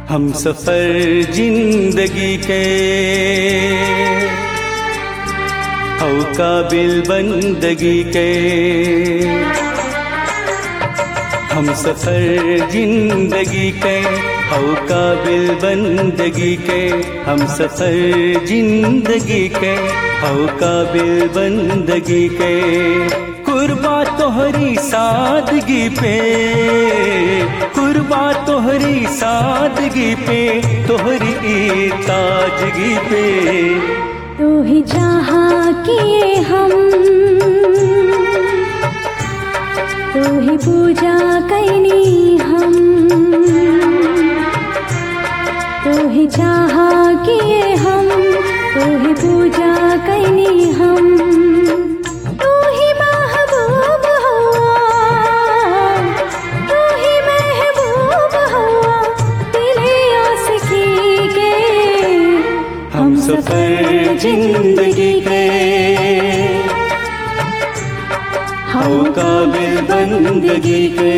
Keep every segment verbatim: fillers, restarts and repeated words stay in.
हम सफर जिंदगी के हौ काबिल बंदगी के। हम सफर जिंदगी के हौ काबिल बंदगी के। हम सफर जिंदगी के हौ काबिल बंदगी के। कुर्बा तोहरी सादगी पे, कुर्बा तोहरी सादगी पे, तोहरी ताजगी पे। तू ही जहाँ किए हम, तू ही पूजा कैनी हम। तू ही जहाँ किए हम, तू ही पूजा कैनी हम। सफर जिंदगी के हौ काबिल बंदगी के।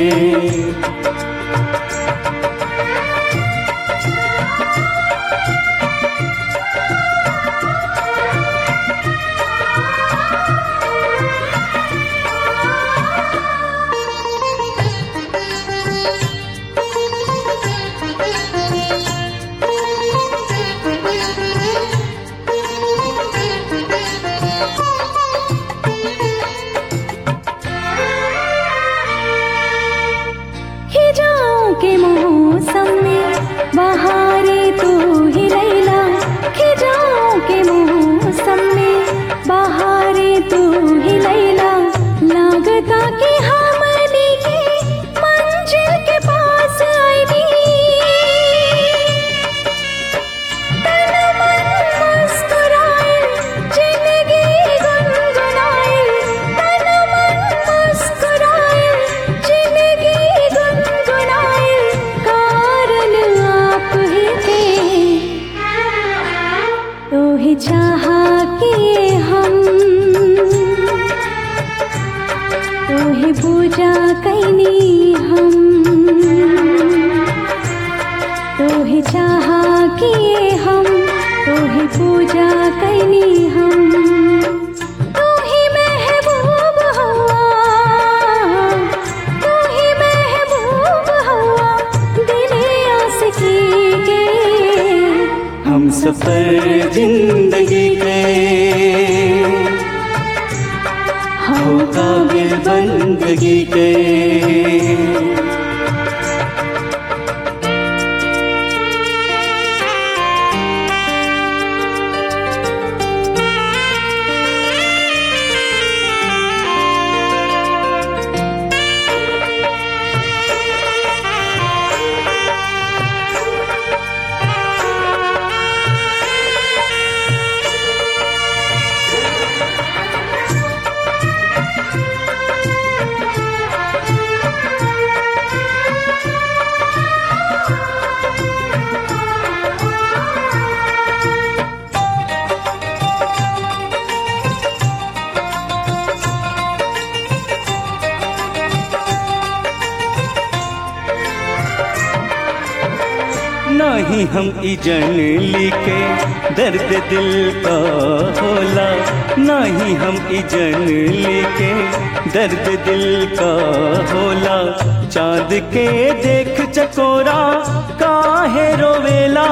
के मौसम में बहारे तू ही लैला। खिजाओं के मौसम में बहारे तू ही लैला। लागता कि हमनी के मंजिल के पास आईनी। तन मन मुस्कुराए, जिंदगी गुनगुनाए। तन मन मुस्कुराए, जिंदगी गुनगुनाए। तू ही चाहा किए हम, तू ही पूजा कैनी हम। तू ही चाहा किए हम, तू ही पूजा कैनी हम। तू ही महबूब हुआ, तू ही महबूब हुआ, दिले आशिकी के। हम सफर जिंदगी के हौ काबिल बंदगी के। नहीं हम ई जनली के दर्द दिल का होला। नहीं हम ई जनली के दर्द दिल का होला। चाँद के देख चकोरा काहे रोवेला।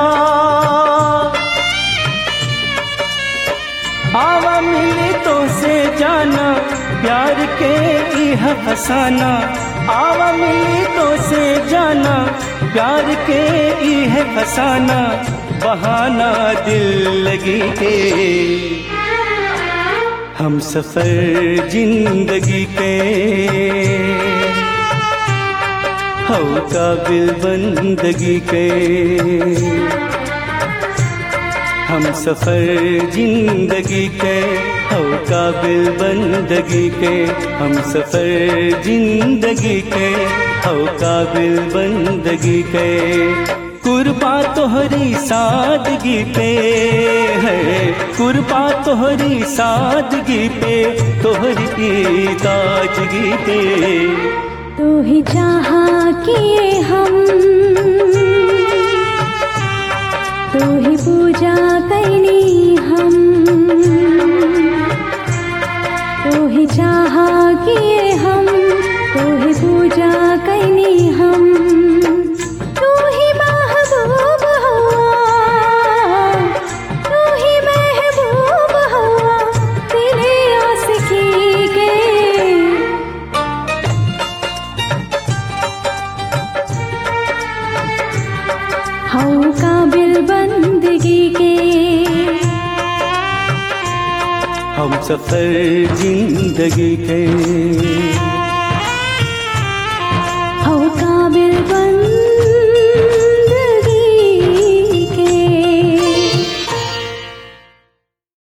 आवा मिली तो से जाना प्यार के इह फसाना। आवा मिली तो से जाना प्यार के इह फसाना। बहाना दिल लगी के हम सफर जिंदगी के हौ काबिल बंदगी के। हम सफर जिंदगी के हौ काबिल बंदगी के। हम सफर जिंदगी के हौ काबिल बंदगी के। कुर्बा तोहरी सादगी पे है, कुर्बा तोहरी सादगी पे, तोहरी ताजगी पे। तू ही जहाँ किए हम, सफर जिंदगी के।